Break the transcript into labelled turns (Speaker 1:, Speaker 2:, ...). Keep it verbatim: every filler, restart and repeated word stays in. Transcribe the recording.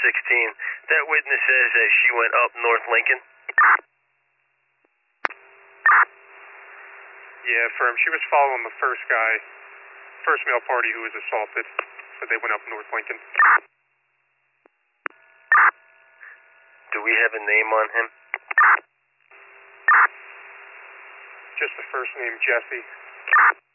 Speaker 1: sixteen. That witness says that she went up North Lincoln.
Speaker 2: Yeah, firm. She was following the first guy, first male party who was assaulted. So they went up North Lincoln.
Speaker 1: Do we have a name on him?
Speaker 2: Just the first name, Jesse.